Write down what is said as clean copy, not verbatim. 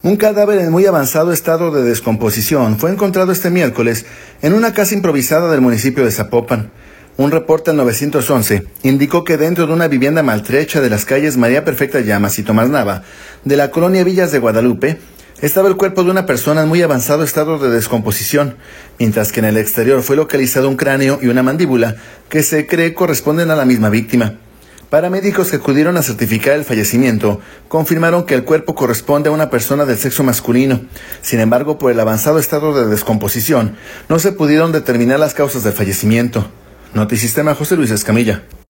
Un cadáver en muy avanzado estado de descomposición fue encontrado este miércoles en una casa improvisada del municipio de Zapopan. Un reporte al 911 indicó que dentro de una vivienda maltrecha de las calles María Perfecta Llamas y Tomás Nava, de la colonia Villas de Guadalupe, estaba el cuerpo de una persona en muy avanzado estado de descomposición, mientras que en el exterior fue localizado un cráneo y una mandíbula que se cree corresponden a la misma víctima. Paramédicos que acudieron a certificar el fallecimiento confirmaron que el cuerpo corresponde a una persona del sexo masculino. Sin embargo, por el avanzado estado de descomposición, no se pudieron determinar las causas del fallecimiento. Notisistema, José Luis Escamilla.